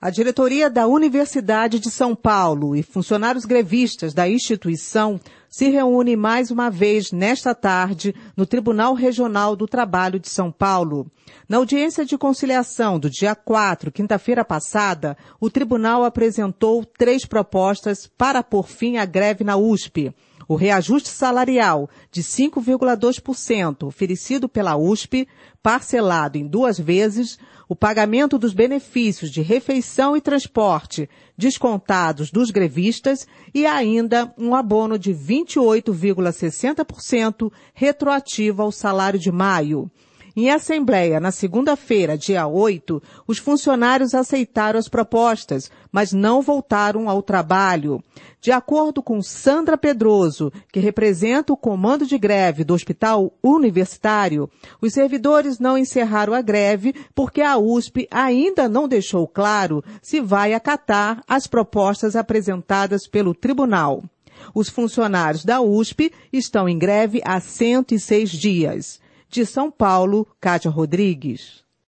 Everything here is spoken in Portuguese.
A diretoria da Universidade de São Paulo e funcionários grevistas da instituição se reúnem mais uma vez nesta tarde no Tribunal Regional do Trabalho de São Paulo. Na audiência de conciliação do dia 4, quinta-feira passada, o tribunal apresentou 3 propostas para pôr fim à greve na USP. O reajuste salarial de 5,2% oferecido pela USP, parcelado em 2 vezes, o pagamento dos benefícios de refeição e transporte descontados dos grevistas e ainda um abono de 28,60% retroativo ao salário de maio. Em assembleia, na segunda-feira, dia 8, os funcionários aceitaram as propostas, mas não voltaram ao trabalho. De acordo com Sandra Pedroso, que representa o comando de greve do Hospital Universitário, os servidores não encerraram a greve porque a USP ainda não deixou claro se vai acatar as propostas apresentadas pelo tribunal. Os funcionários da USP estão em greve há 106 dias. De São Paulo, Kátia Rodrigues.